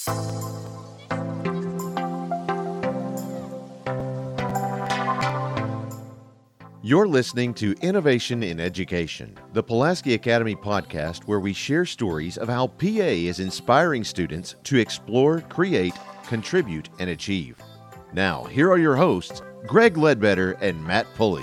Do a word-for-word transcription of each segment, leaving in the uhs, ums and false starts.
You're listening to Innovation in Education, the Pulaski Academy podcast where we share stories of how P A is inspiring students to explore, create, contribute, and achieve. Now, here are your hosts, Greg Ledbetter and Matt Pulley.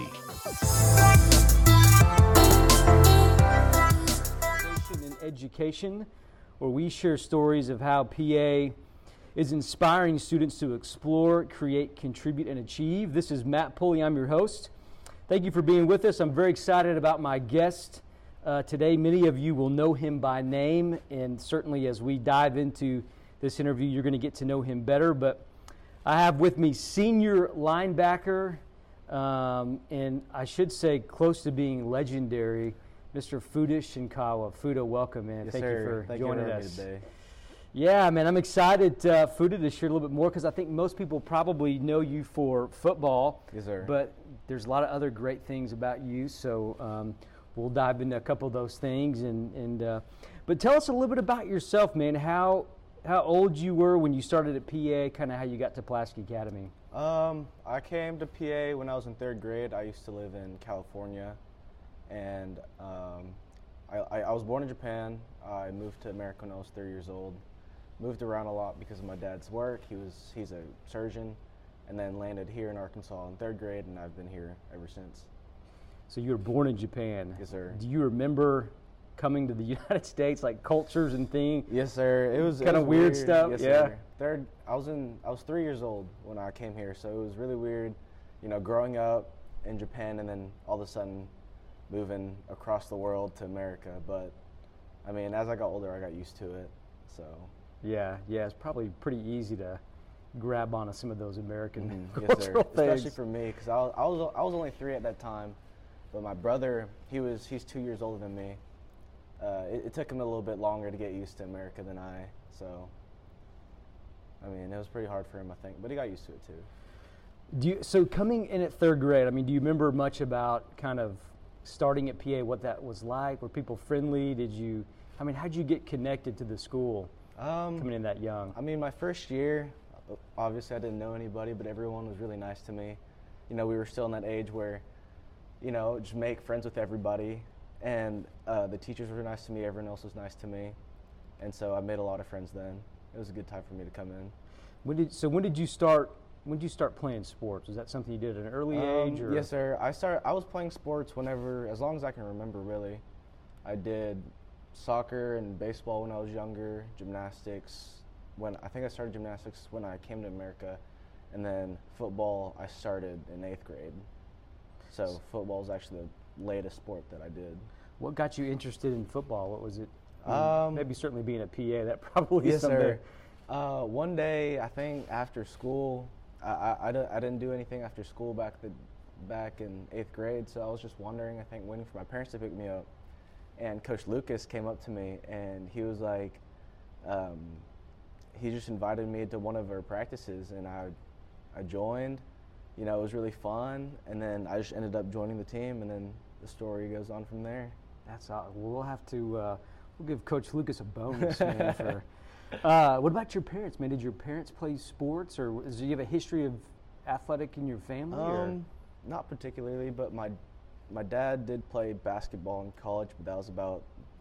Innovation in Education, where we share stories of how P A is inspiring students to explore, create, contribute, and achieve. This is Matt Pulley. I'm your host. Thank you for being with us. I'm very excited about my guest uh, today. Many of you will know him by name, and certainly as we dive into this interview, you're going to get to know him better. But I have with me senior linebacker, um, and I should say close to being legendary, Mister Fuda Shinkawa. Fuda, welcome, man. Yes, Thank sir. you for Thank joining you for us today. Yeah, man, I'm excited, uh, Fuda, to share a little bit more because I think most people probably know you for football. Yes, sir. But there's a lot of other great things about you, so um, we'll dive into a couple of those things. And, and uh, but tell us a little bit about yourself, man. How how old you were when you started at P A, kind of how you got to Pulaski Academy. Um, I came to P A when I was in third grade. I used to live in California, and um, I, I, I was born in Japan. I moved to America when I was three years old. Moved around a lot because of my dad's work. He was he's a surgeon, and then landed here in Arkansas in third grade, and I've been here ever since. So you were born in Japan. Yes, sir. Do you remember coming to the United States, like cultures and things? Yes, sir. It was kind of weird, weird stuff. Yes, yeah. Sir. Third, I was in I was three years old when I came here, so it was really weird, you know, growing up in Japan and then all of a sudden moving across the world to America. But I mean, as I got older, I got used to it. So. Yeah, yeah, it's probably pretty easy to grab onto some of those American mm-hmm. cultural yes, sir. things. Especially for me, because I was, I was I was only three at that time, but my brother, he was he's two years older than me. Uh, it, it took him a little bit longer to get used to America than I. So, I mean, it was pretty hard for him, I think, but he got used to it too. Do you, so coming in at third grade, I mean, do you remember much about kind of starting at P A, what that was like? Were people friendly? Did you? I mean, how'd you get connected to the school? Um, coming in that young? I mean, my first year, obviously I didn't know anybody, but everyone was really nice to me. You know, we were still in that age where, you know, just make friends with everybody. And uh, the teachers were nice to me, everyone else was nice to me. And so I made a lot of friends then. It was a good time for me to come in. When did, so when did you start, when did you start playing sports? Was that something you did at an early um, age? Or? Yes, sir. I started, I was playing sports whenever, as long as I can remember, really. I did soccer and baseball when I was younger, gymnastics. When I think I started gymnastics when I came to America, and then football I started in eighth grade. So football is actually the latest sport that I did. What got you interested in football? What was it? Um, Maybe certainly being a P A, that probably yes, is something. sir. Uh, one day, I think after school, I, I, I, I didn't do anything after school back the back in eighth grade, so I was just wondering, I think, waiting for my parents to pick me up. And Coach Lucas came up to me, and he was like, um, he just invited me to one of our practices, and I, I joined. You know, it was really fun, and then I just ended up joining the team, and then the story goes on from there. That's all. We'll have to, uh, we'll give Coach Lucas a bonus, man. For, uh, what about your parents, man? Did your parents play sports, or do you have a history of athletic in your family? Um, or? Not particularly, but my My dad did play basketball in college, but that was about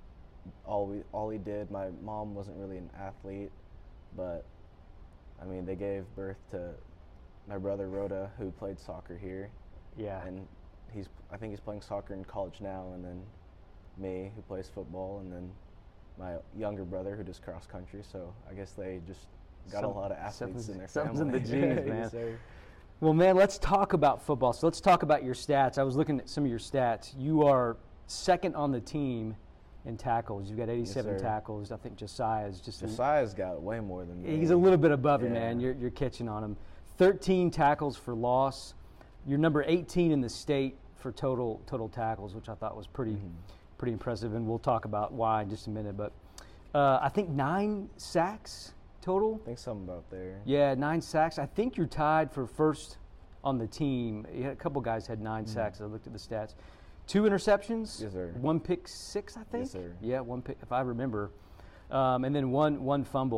all we all he did. My mom wasn't really an athlete, but I mean, they gave birth to my brother Rhoda, who played soccer here. Yeah. And he's I think he's playing soccer in college now, and then me, who plays football, and then my younger brother, who does cross country. So I guess they just got Some, a lot of athletes in their family. Something's in the genes, man. Yes, sir. Well, man, let's talk about football. So let's talk about your stats. I was looking at some of your stats. You are second on the team in tackles. You've got eighty-seven yes, tackles. I think Josiah's just Josiah's got way more than me. He's a little bit above yeah. you, man. You're you're catching on him. thirteen tackles for loss. You're number eighteen in the state for total total tackles, which I thought was pretty mm-hmm. pretty impressive. And we'll talk about why in just a minute. But uh, I think nine sacks total. I think something about there. Yeah, nine sacks. I think you're tied for first on the team. You had a couple guys had nine mm-hmm. sacks. I looked at the stats. Two interceptions. Yes, sir. One pick six, I think. Yes, sir. Yeah, one pick, if I remember. Um, and then one one fumble.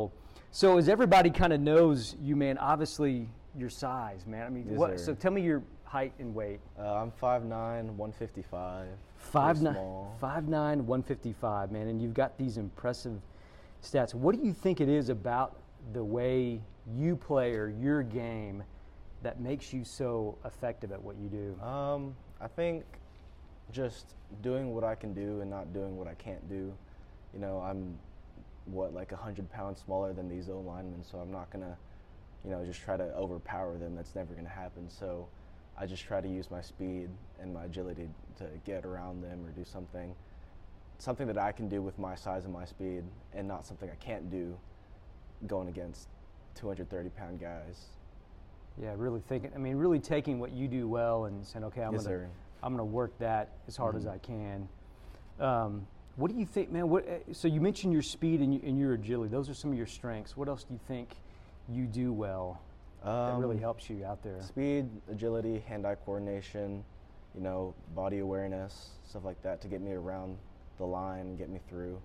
So as everybody kind of knows you, man, obviously your size, man. I mean, Yes, what? sir. So tell me your height and weight. Uh, I'm five nine, one fifty-five. Five Pretty nine, small. five nine, one fifty-five, man, and you've got these impressive stats. What do you think it is about the way you play or your game that makes you so effective at what you do? Um, I think just doing what I can do and not doing what I can't do. You know, I'm what like a hundred pounds smaller than these O linemen, so I'm not gonna, you know, just try to overpower them. That's never gonna happen. So I just try to use my speed and my agility to get around them or do something, something that I can do with my size and my speed, and not something I can't do going against two hundred thirty pound guys. Yeah, really thinking. I mean, really taking what you do well and saying, okay, I'm Yes, gonna, sir. I'm gonna work that as hard as Mhm. I can. Um, what do you think, man? What? uh, So you mentioned your speed and, you, and your agility. Those are some of your strengths. What else do you think you do well that really Um, helps you out there? Speed, agility, hand-eye coordination, you know, body awareness, stuff like that to get me around the line and get me through.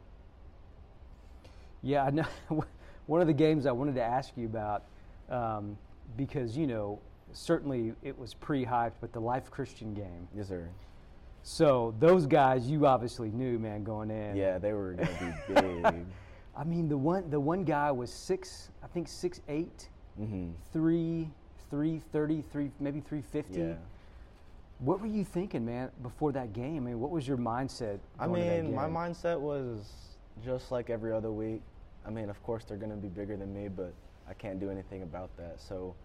Yeah, I know. One of the games I wanted to ask you about, um, because, you know, certainly it was pre-hyped, but the Life Christian game. Yes, sir. So those guys you obviously knew, man, going in. Yeah, they were going to be big. I mean, the one the one guy was six, I think six eight, Mm-hmm. three, three thirty, three maybe three fifty. Yeah. What were you thinking, man, before that game? I mean, what was your mindset? I going to that mean, my game? mindset was just like every other week. I mean, of course, they're going to be bigger than me, but I can't do anything about that. So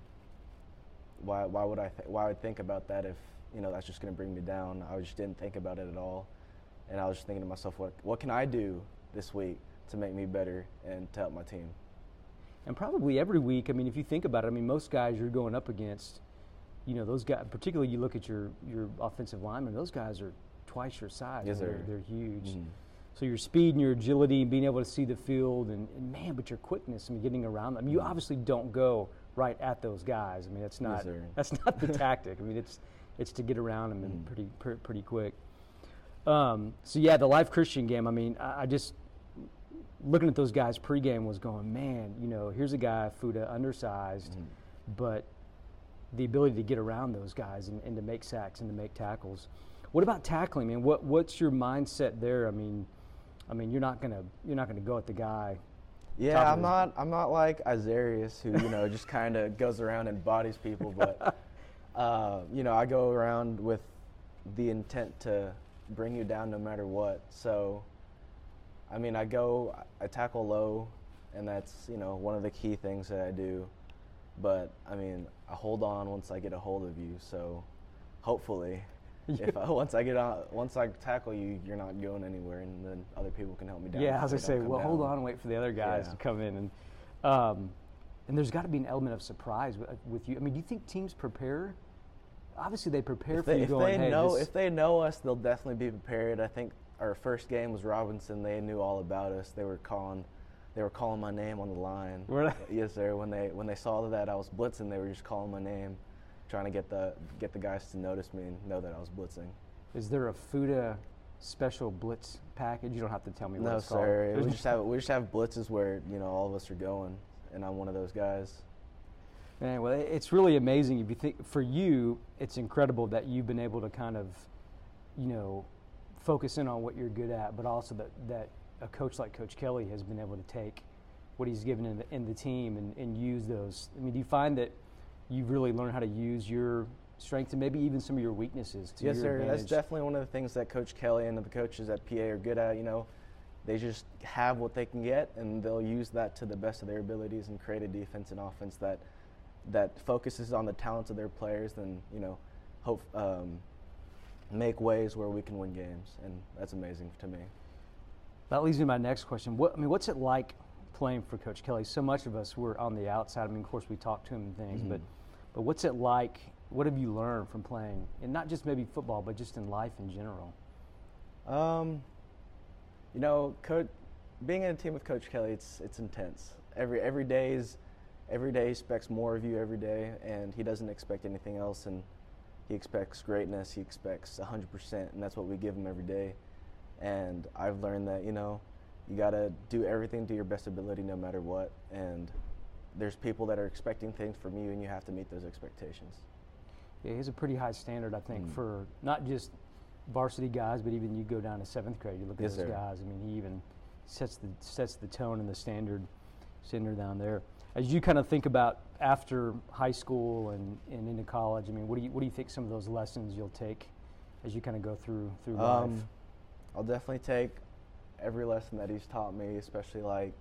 why why would I th- why would I think about that if, you know, that's just going to bring me down? I just didn't think about it at all, and I was just thinking to myself, what what can I do this week to make me better and to help my team? And probably every week. I mean, if you think about it, I mean, most guys you're going up against, you know, those guys. Particularly, you look at your your offensive linemen; those guys are twice your size. Yes, I mean, sir. They're, they're huge. Mhm. So your speed and your agility and being able to see the field and, and man, but your quickness and getting around them. You Mhm. obviously don't go right at those guys. I mean, that's not sir. that's not the tactic. I mean, it's it's to get around them and Mhm. pretty pretty, pretty quick. Um, so yeah, the Life Christian game. I mean, I, I just looking at those guys pregame was going, man, you know, here's a guy, Fuda, undersized, Mhm. but the ability to get around those guys and, and to make sacks and to make tackles. What about tackling, man? What what's your mindset there? I mean, I mean, you're not gonna you're not gonna go at the guy. Yeah, top of I'm his- not. I'm not like Isarius, who you know just kind of goes around and bodies people. But uh, you know, I go around with the intent to bring you down no matter what. So, I mean, I go, I tackle low, and that's you know one of the key things that I do. But I mean, I hold on once I get a hold of you. So, hopefully, if I, once I get on, once I tackle you, you're not going anywhere, and then other people can help me down. Yeah, so as I they don't say, come well, hold down. on and wait for the other guys Yeah. to come in, and um, and there's got to be an element of surprise with, with you. I mean, do you think teams prepare? Obviously, they prepare If for they, you if going, they hey, know this, if they know us, they'll definitely be prepared. I think our first game was Robinson. They knew all about us. They were calling, they were calling my name on the line. Were they? Yes, sir. When they when they saw that I was blitzing, they were just calling my name, trying to get the get the guys to notice me and know that I was blitzing. is there a Fuda special blitz package? You don't have to tell me what No, it's called. sir. There's We just have we just have blitzes where you know all of us are going, and I'm one of those guys. Man, well, it's really amazing. If you think for you, it's incredible that you've been able to kind of, you know, focus in on what you're good at, but also that, that a coach like Coach Kelly has been able to take what he's given in the, in the team and, and use those. I mean, do you find that you've really learned how to use your strengths and maybe even some of your weaknesses to Yes, your sir. advantage? That's definitely one of the things that Coach Kelly and the coaches at P A are good at. You know, they just have what they can get, and they'll use that to the best of their abilities and create a defense and offense that that focuses on the talents of their players. And you know, hope um, make ways where we can win games, and that's amazing to me. That leads me to my next question. What I mean, what's it like playing for Coach Kelly? So much of us were on the outside. I mean, of course, we talk to him and things, Mhm. but but what's it like? What have you learned from playing, and not just maybe football, but just in life in general? Um, you know, coach, being in a team with Coach Kelly, it's it's intense. Every every day is every day he expects more of you every day, and he doesn't expect anything else. And he expects greatness. He expects one hundred percent, and that's what we give him every day. And I've learned that you know, you got to do everything to your best ability no matter what, and there's people that are expecting things from you, and you have to meet those expectations. Yeah, he has a pretty high standard, I think, Mm. for not just varsity guys, but even you go down to seventh grade, you look at Yes, those sir. guys. I mean, he even sets the sets the tone and the standard standard down there. As you kind of think about after high school and, and into college, I mean, what do you what do you think some of those lessons you'll take as you kind of go through through life? Um, I'll definitely take every lesson that he's taught me, especially like,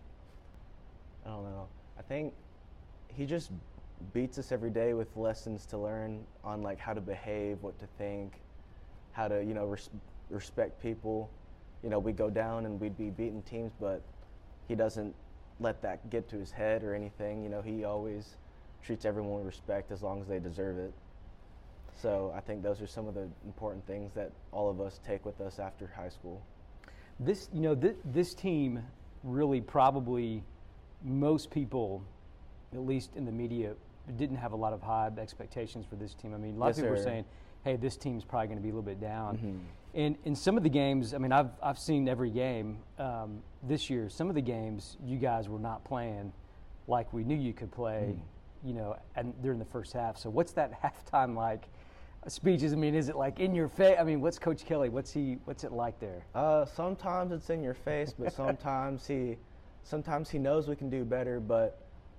I don't know, I think he just beats us every day with lessons to learn on like how to behave, what to think, how to, you know, res- respect people. You know, we'd go down and we'd be beating teams, but he doesn't let that get to his head or anything. You know, he always treats everyone with respect as long as they deserve it. So I think those are some of the important things that all of us take with us after high school. This, you know, th- this team really probably most people, at least in the media, didn't have a lot of high expectations for this team. I mean, a lot Yes, of people sir. were saying, hey, this team's probably going to be a little bit down. Mhm. And in some of the games, I mean, I've, I've seen every game um, this year. Some of the games you guys were not playing like we knew you could play, Mm. you know, and during the first half. So what's that halftime like? Speeches, I mean, is it like in your face? I mean, what's Coach Kelly? What's he? What's it like there? Uh, sometimes it's in your face, but sometimes he, sometimes he knows we can do better, but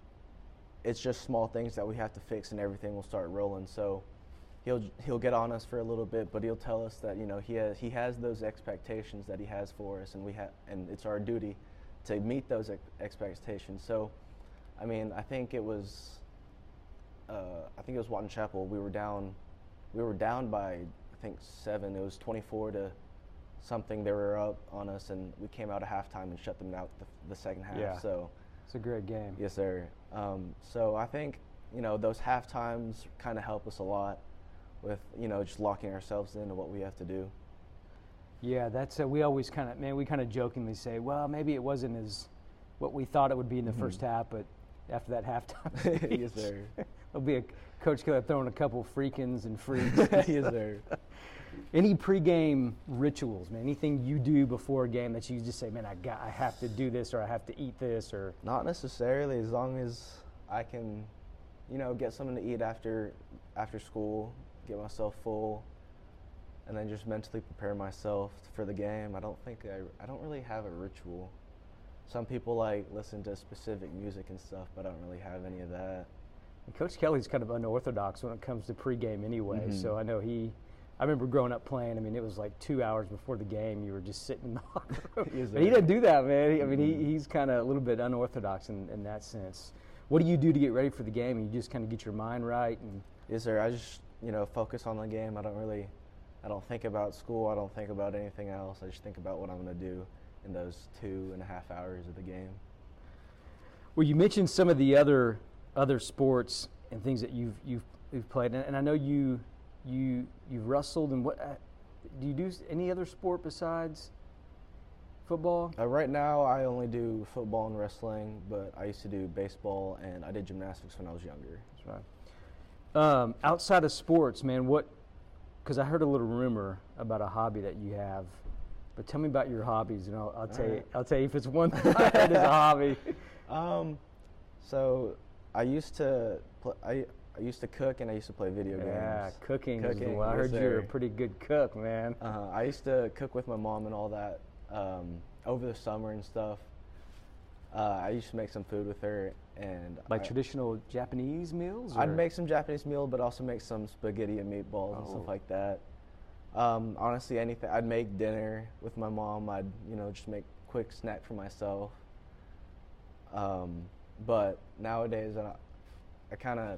it's just small things that we have to fix, and everything will start rolling. So he'll he'll get on us for a little bit, but he'll tell us that, you know, he has he has those expectations that he has for us, and we have and it's our duty to meet those ex- expectations. So, I mean, I think it was, uh, I think it was Watton Chapel. We were down, we were down by I think seven. It was twenty-four to something. They were up on us, and we came out at halftime and shut them out the, the second half. Yeah. So. It's a great game. Yes, sir. Um, so I think, you know, those half times kind of help us a lot with, you know, just locking ourselves into what we have to do. Yeah, that's uh, we always kind of man we kind of jokingly say, well, maybe it wasn't as what we thought it would be in the Mhm. first half, but after that halftime speech, Yes, sir. there'll be a Coach Kelly throwing a couple freakins and freaks. Yes, sir. Any pregame rituals, man? Anything you do before a game that you just say, man, I got, I have to do this, or I have to eat this, or Not necessarily, as long as I can, you know, get something to eat after after school, get myself full, and then just mentally prepare myself for the game. I don't think I, I don't really have a ritual. Some people like listen to specific music and stuff, but I don't really have any of that. And Coach Kelly's kind of unorthodox when it comes to pregame anyway. Mhm. So I know he. I remember growing up playing. I mean, it was like two hours before the game. You were just sitting in the locker room. Yes, But he sir. doesn't do that, man. I mean, Mhm. he, he's kind of a little bit unorthodox in, in that sense. What do you do to get ready for the game? You just kind of get your mind right and. Yes, sir. I just, you know, focus on the game. I don't really, I don't think about school. I don't think about anything else. I just think about what I'm going to do in those two and a half hours of the game. Well, you mentioned some of the other other sports and things that you've you've, you've played, and, and I know you you you've wrestled. And what uh, do you do? s- Any other sport besides football? Uh, right now, I only do football and wrestling, but I used to do baseball and I did gymnastics when I was younger. That's right. Um, outside of sports, man, what? Because I heard a little rumor about a hobby that you have, but tell me about your hobbies, and I'll, I'll tell you. Alright. I'll tell you if it's one thing I heard is a hobby. Um, so I used to, pl- I I used to cook and I used to play video Yeah, games. cooking. is the Cooking, one. I yes, heard you're a sir. pretty good cook, man. Uh, I used to cook with my mom and all that um, over the summer and stuff. Uh, I used to make some food with her, and Like I, traditional Japanese meals? I'd or- make some Japanese meal, but also make some spaghetti and meatballs and Oh. stuff like that. Um, honestly, anything. I'd make dinner with my mom. I'd, you know, just make quick snack for myself. Um, but nowadays, I, I kind of,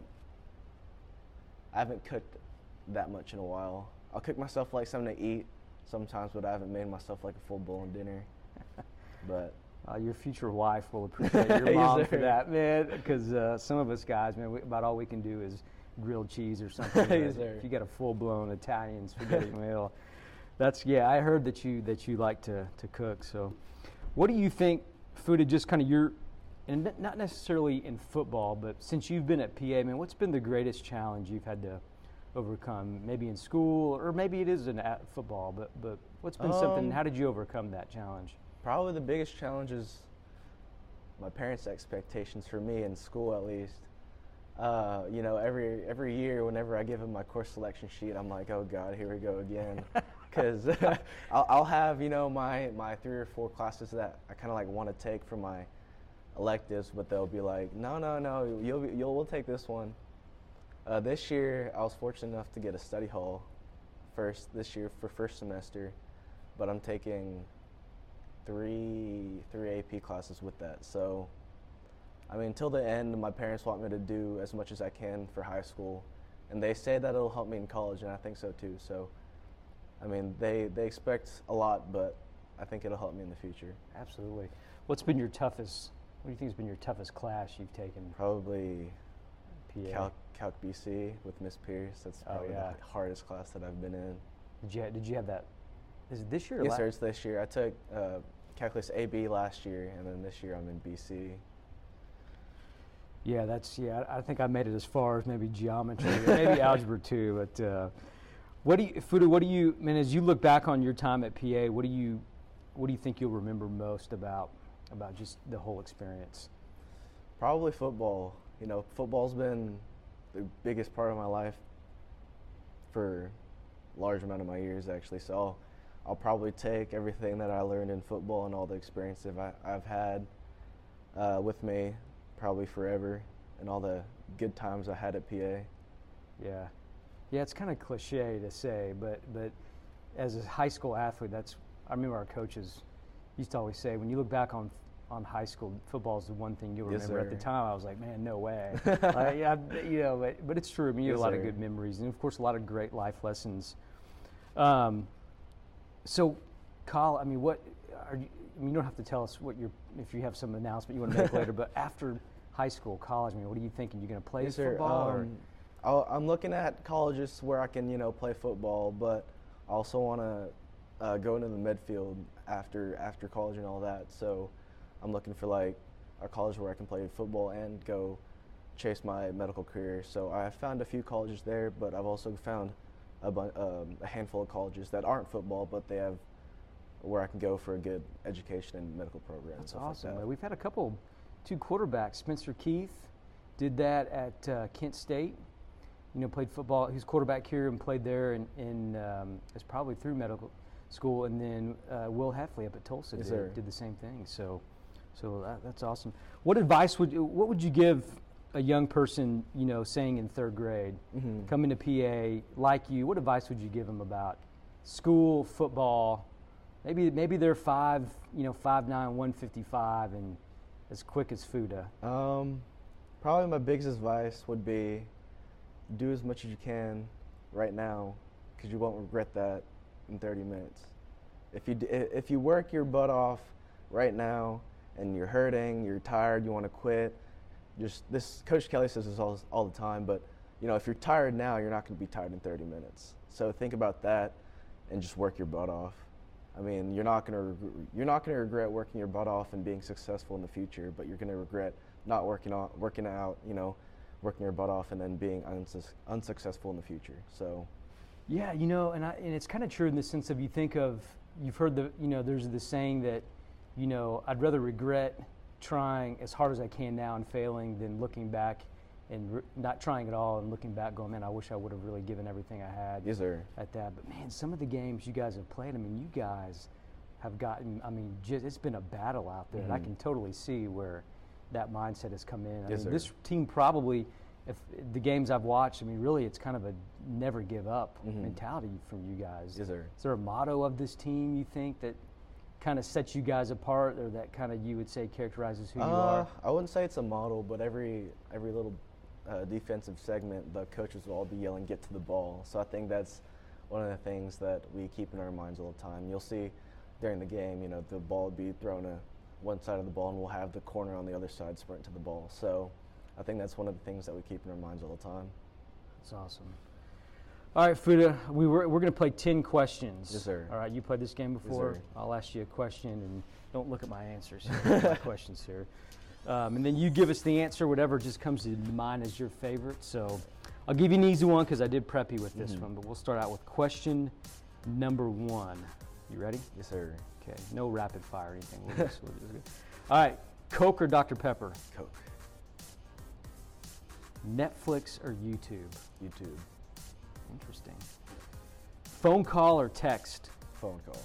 I haven't cooked that much in a while. I'll cook myself like something to eat sometimes, but I haven't made myself like a full-blown dinner. But Uh, your future wife will appreciate your Yes, mom for sir. that, man. Because uh, some of us guys, man, we, about all we can do is grilled cheese or something. Yes, But sir. if you got a full-blown Italian spaghetti meal, that's yeah. I heard that you that you like to to cook. So, what do you think, Fuda? Just kind of your, and n- not necessarily in football, but since you've been at P A, man, what's been the greatest challenge you've had to overcome? Maybe in school, or maybe it is in at football. But but what's been something? Um, How did you overcome that challenge? Probably the biggest challenge is my parents' expectations for me in school, at least. Uh, you know, every every year, whenever I give them my course selection sheet, I'm like, oh God, here we go again. Because I'll, I'll have, you know, my, my three or four classes that I kind of like want to take for my electives, but they'll be like, no, no, no, you'll be, you'll we'll take this one. Uh, this year, I was fortunate enough to get a study hall first this year for first semester, but I'm taking three three A P classes with that. So, I mean, until the end, my parents want me to do as much as I can for high school, and they say that it'll help me in college, and I think so too. So, I mean, they they expect a lot, but I think it'll help me in the future. Absolutely. What's been your toughest? What do you think has been your toughest class you've taken? Probably P A. Calc, Calc B C with Miss Pierce. That's probably oh, yeah. the hardest class that I've been in. Did you did you have that? Is it this year? Or Yes, last? sir. It's this year. I took uh, Calculus A B last year, and then this year I'm in B C. Yeah, that's yeah. I think I made it as far as maybe geometry, or maybe algebra too. But uh, what do you, Fuda? What do you? I mean, as you look back on your time at P A, what do you, what do you think you'll remember most about about just the whole experience? Probably football. You know, football's been the biggest part of my life for a large amount of my years, actually. So I'll, I'll probably take everything that I learned in football and all the experience I, I've had uh, with me probably forever, and all the good times I had at P A. Yeah, yeah. It's kind of cliche to say, but but as a high school athlete, that's I remember our coaches used to always say, when you look back on on high school, football is the one thing you'll Yes, remember. sir. At the time, I was like, man, no way. uh, yeah, you know, but, but it's true. I mean, you have Yes, a lot sir. of good memories, and of course, a lot of great life lessons. Um, so, Kyle, I mean, what are you? I mean, you don't have to tell us what you're, if you have some announcement you want to make later, but after high school, college, I mean, what are you thinking? You're going to play Yes, sir. football? or? Um, I'll, I'm looking at colleges where I can, you know, play football, but I also want to uh, go into the midfield after after college and all that. So I'm looking for like a college where I can play football and go chase my medical career. So I found a few colleges there, but I've also found a, bun- um, a handful of colleges that aren't football, but they have where I can go for a good education and medical program. That's stuff awesome. Like that. Well, we've had a couple, two quarterbacks. Spencer Keith did that at uh, Kent State. You know, played football. He was quarterback here and played there, and in, in um, it's probably through medical school. And then uh, Will Heffley up at Tulsa Yes, did, sir. did the same thing. So, so that, that's awesome. What advice would you, what would you give a young person, you know, saying in third grade, Mhm. coming to P A like you? What advice would you give them about school, football? Maybe maybe they're five, you know, five nine, one fifty-five, and as quick as Fuda. Um, probably my biggest advice would be do as much as you can right now, because you won't regret that in thirty minutes. If you d- if you work your butt off right now and you're hurting, you're tired, you want to quit, just this Coach Kelly says this all all the time, but you know, if you're tired now, you're not going to be tired in thirty minutes. So think about that and just work your butt off. I mean, you're not going to you're not going to regret working your butt off and being successful in the future, but you're going to regret not working on working out, you know, working your butt off and then being unsus- unsuccessful in the future. So, Yeah, you know, and I, and it's kind of true in the sense of you think of you've heard the you know there's the saying that, you know, I'd rather regret trying as hard as I can now and failing than looking back and re- not trying at all and looking back going, man, I wish I would have really given everything I had. yes, sir. At that. But man, some of the games you guys have played, I mean, you guys have gotten, I mean, just, it's been a battle out there. And I Mhm. can totally see where that mindset has come in. I Yes, mean, sir. this team probably, if the games I've watched, I mean, really it's kind of a never give up Mhm. mentality from you guys. Yes, sir. Is there a motto of this team you think that kind of sets you guys apart, or that kind of you would say characterizes who you Uh, are? I wouldn't say it's a model, but every every little uh, defensive segment, the coaches will all be yelling, "Get to the ball." So I think that's one of the things that we keep in our minds all the time. You'll see during the game, you know, the ball will be thrown to one side of the ball, and we'll have the corner on the other side sprint to the ball. So I think that's one of the things that we keep in our minds all the time. That's awesome. All right, Fuda, we were, we're going to play ten questions. Yes, sir. All right, you played this game before. sir. I'll ask you a question, and don't look at my answers. Look at my questions here. Um, and then you give us the answer, whatever just comes to mind as your favorite. So I'll give you an easy one because I did prep you with this Mhm. one, but we'll start out with question number one. You ready? Yes, sir. Okay, no rapid fire or anything. We'll just, we'll just All right, Coke or Doctor Pepper? Coke. Netflix or YouTube? YouTube. Interesting. Phone call or text? Phone call.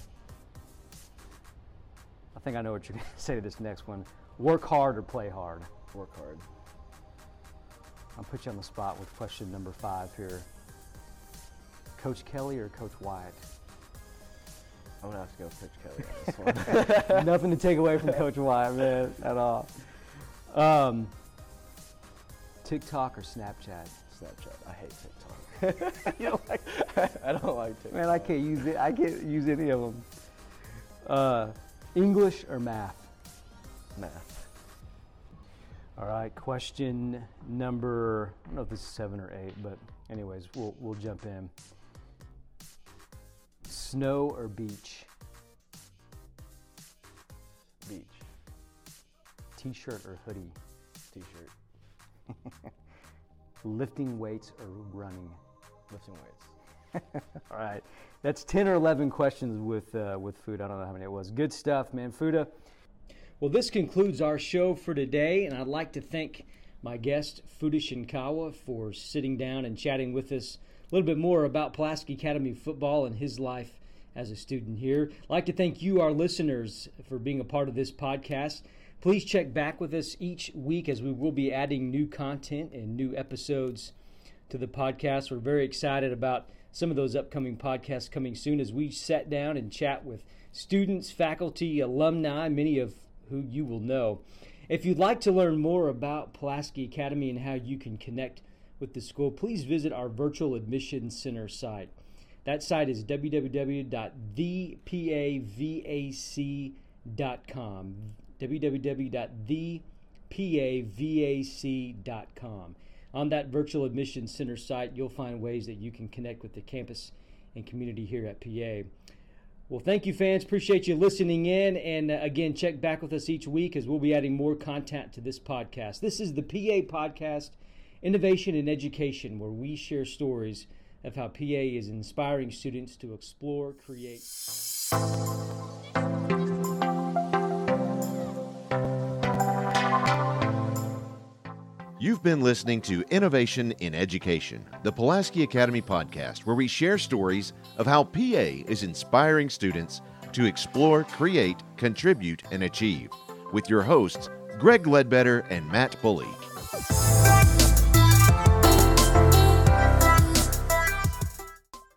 I think I know what you're going to say to this next one. Work hard or play hard? Work hard. I'll put you on the spot with question number five here. Coach Kelly or Coach Wyatt? I'm going to have to go with Coach Kelly on this one. Nothing to take away from Coach Wyatt, man, at all. Um, TikTok or Snapchat? Snapchat. I hate TikTok. You don't like I don't like TikTok. Man, I can't use it. I can't use any of them. Uh, English or math? Math. All right, question number, I don't know if this is seven or eight, but anyways, we'll, we'll jump in. Snow or beach? Beach. T-shirt or hoodie? T-shirt. Lifting weights or running? Lifting weights. All right, that's ten or eleven questions with uh, with food. I don't know how many it was. Good stuff, man. Fuda. Well, this concludes our show for today, and I'd like to thank my guest, Fuda Shinkawa, for sitting down and chatting with us a little bit more about Pulaski Academy football and his life as a student here. I'd like to thank you, our listeners, for being a part of this podcast. Please check back with us each week as we will be adding new content and new episodes to the podcast. We're very excited about some of those upcoming podcasts coming soon as we sat down and chat with students, faculty, alumni, many of who you will know. If you'd like to learn more about Pulaski Academy and how you can connect with the school, please visit our virtual admissions center site. That site is w w w dot the pavac dot com. w w w dot the pavac dot com. On that virtual admissions center site, you'll find ways that you can connect with the campus and community here at P A. Well, thank you, fans. Appreciate you listening in. And uh, again, check back with us each week as we'll be adding more content to this podcast. This is the P A Podcast, Innovation in Education, where we share stories of how P A is inspiring students to explore, create. You've been listening to Innovation in Education, the Pulaski Academy podcast, where we share stories of how P A is inspiring students to explore, create, contribute, and achieve, with your hosts, Greg Ledbetter and Matt Bully.